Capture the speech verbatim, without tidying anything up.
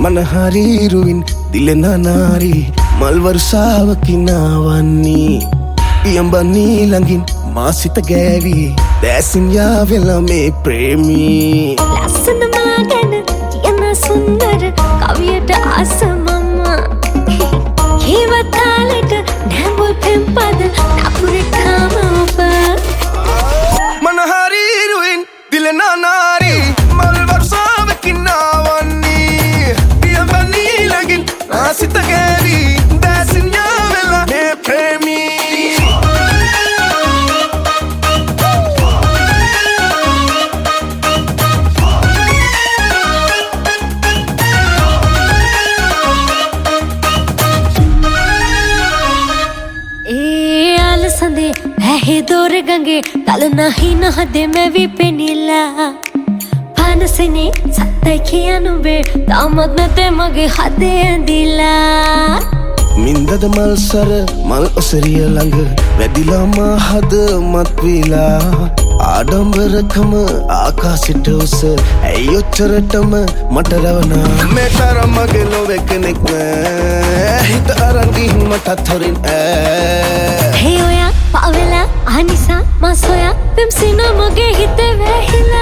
මනහරීරුවින් දිලෙන නාරි මල් වර්ෂාවකිනාවන්නේ පියඹන්නේ ළඟින් මා සිත ගෑවි දැසින් යාවෙලා මේ ප්‍රේමී ලස්සන මා ගැන කියන සුන්දර කවියට ආස මම කීවත් කාලෙක නැඹුල් පෙම්පද නපුරකාම ඔබ මනහරීරුවින් දිලෙන නාරි මල් වර්ෂාවකිනාවන්නේ පියඹන්නේ ළඟින් මා සිත ගෑවි දැසින් යාවෙලා මේ ප්‍රේමී संदे बहे दौर गंगे तल नहीं नहदे मैं भी पेनीला पान से ने सत्ता किया नुबे दामद में ते मगे हाथे अंदीला मिंदद मल सर मल असरिय लंग वेदिला महद मत पीला ආඩම්බරකම ආකාශයට උස ඇයි ඔච්චරටම මට රවනා මේ තරම් මගේ ලොවේ කෙනෙක් නෑ හිත අරන් ගිහින් මටත් හොරින් ඈ හේ ඔයා පාවෙලා අනිසා මා සොයා පෙම්සිනා මගේ හිතේ වැහිලා